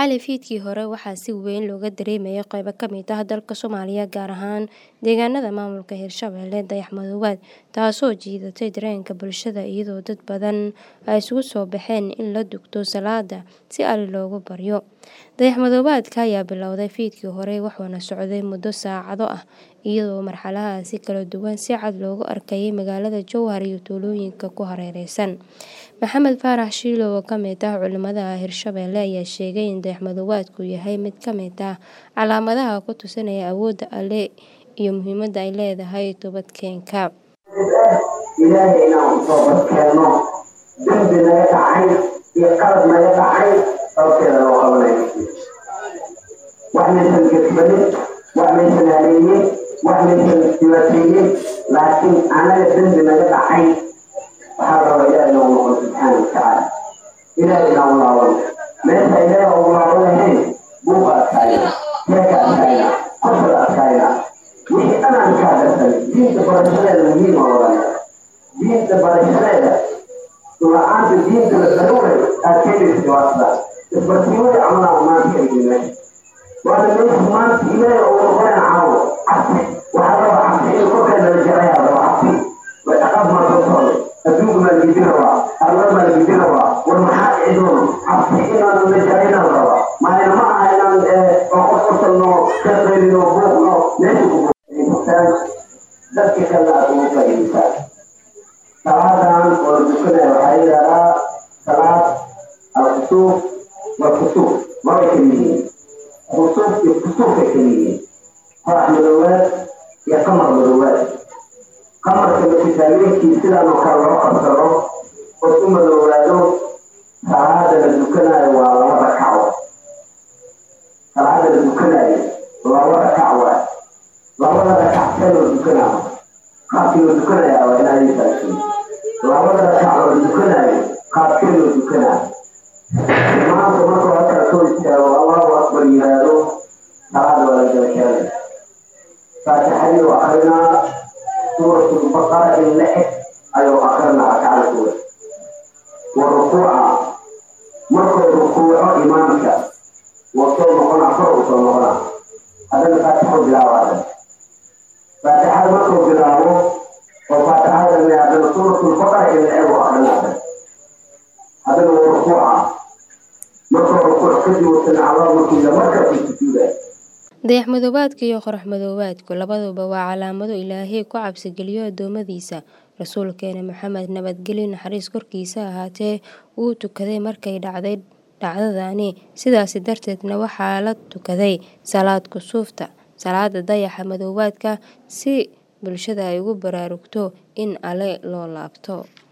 Xalay fiidkii hore waxaa si weyn looga dareemayay qaybo ka mid ah dalka Soomaaliya, gaar ahaan deegaanada maamulka Hirshabelle dayax-madoobaad, taasoo jiidatay dareenka bulshada iyadoo dad badan ay isugu soo baxeen in la dukado salaada si Alle loogu baryo. Dayax-madoobaadka ayaa bilowday fiidkii hore wuxuuna socday muddo saacado ah, iyadoo marxaladaha kala duwan si cad loogu arkayay magaalada Jowhar iyo tuulooyinka ku hareeraysan. Maxamed Faarax Shiilo oo ka mid ah culimada Hirshabelle ayaa sheegay in dayax-madoobaadku yahay mid ka mid ah calaamadaha ku tusinaya awoodda Alle iyo muhiimadda ay leedahay toobadkeenka. Ilaahay inaan toobadkeeno dambi naga dhacay iyo qalad naga dhacay sababteeda loo qabanayo. Wax maysan kasbanin, wax maysan haleeynin, wax maysan dhibaataynin, laakiin anaga dambi naga dhacay waxaa la rabaa Ilaahay inuu noqon subxaana watacaala. Ilaahay inaan u laabano meesha Ilaahay ugu laaban lahayn buuqa adkaayna, sheeka adkaayna, qosol adkaayna, wixii dhan aan kaa darsan. Diinta barashadeeda muhiim oo odhanaya, diinta barashadeeda la-aanta diinta la daruuray aad keenaysa dhibaatada. Isbarsiimada camalaa maanta ka dhigay meesha waana meesha maanta Ilaahay ugu noqonaya caawo cabsi. Waxaa raba cabsi in korkeeda la jeclayaa raba cabsi way dhaqaad maa soo socdo adduunka maa lagidi rabaa arlada maa lagidi rabaa war maxaa dhici doono cabsi inaan la jeclaynaan rabaa maayna ma aha inaan qosolno ka qaylino buuqno meesha ku buuqtaan dadka kale aad ugu faa'iidaysaan. salaadan oo la dukanaya waxaa yidhahdaa salaad al-khusuuf wal-kusuuf labay kala yihiin. khusuuf iyo kusuufay kala yihiin. qorax madoowaad iyo qamar madoowaad. qamarka makitaabeedkii sidaan oo kale loo qabsado oo u madoowaado salaada la dukanayo waa 2 rakaco. salaada la dukanayo 2 rakaco waay. 2 rakac see loo dukanaayo qaabkii loo dukanayaa waa inaad isaasin. 2 rakac oo la dukanayo qaabkee loo dukanaayo. maanta markuu halkaa soo istaago Allahu akbar yiraahdo salaada waa la gala keenaya. faatixadii waa akrinaa سورة البقرة اللحق أيوة أخرنا ركعة الأولى. والركوع مركو الركوع إمامك وصوم قنع فرق وصوم قنع هذا الفاتحة بلاوة. فاتحة مركو بلاوة وفاتحة من سورة البقرة اللحق وأخرنا هذا هو الركوع. مركو الركوع كذي وصنع الله مركو مركب في السجودة. dayax-madoobaadka iyo qorax-madoobaadku labaduba waa calaamado Ilaahay ku cabsi geliyo addoommadiisa. Rasuulkeena Maxamed nabadgelyo naxariis korkiisa ahaatee wuu tukaday markay dhacday dhacdadani, sidaas darteedna waxaa la tukaday salaad kusuufta, salaada dayax-madoobaadka, si bulshada ay ugu baraarugto in Alle loo laabto.